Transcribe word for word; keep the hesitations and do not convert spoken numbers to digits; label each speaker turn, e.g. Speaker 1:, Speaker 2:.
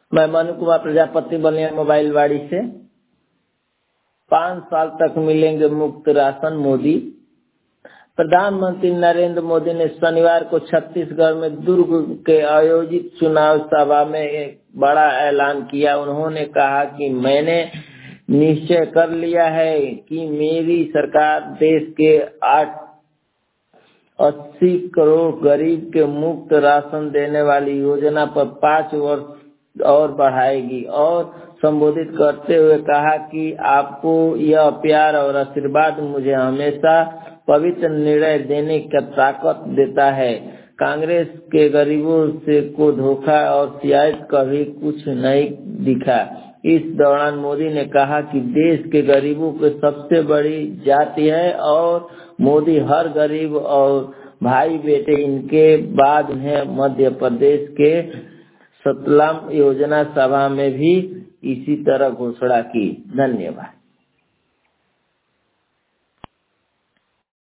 Speaker 1: मैं मनु कुमार प्रजापति बलिया मोबाइल वाड़ी से। पाँच साल तक मिलेंगे मुफ्त राशन मोदी। प्रधानमंत्री नरेंद्र मोदी ने शनिवार को छत्तीसगढ़ में दुर्ग के आयोजित चुनाव सभा में एक बड़ा ऐलान किया। उन्होंने कहा कि मैंने निश्चय कर लिया है कि मेरी सरकार देश के आठ अस्सी करोड़ गरीब के मुफ्त राशन देने वाली योजना पर पाँच वर्ष और बढ़ाएगी। और संबोधित करते हुए कहा कि आपको यह प्यार और आशीर्वाद मुझे हमेशा पवित्र निर्णय देने का ताकत देता है। कांग्रेस के गरीबों से को धोखा और शिकायत कभी कुछ नहीं दिखा। इस दौरान मोदी ने कहा कि देश के गरीबों की सबसे बड़ी जाति है और मोदी हर गरीब और भाई बेटे इनके बाद उन्हें मध्य प्रदेश के सतलाम योजना सभा में भी इसी तरह घोषणा की। धन्यवाद।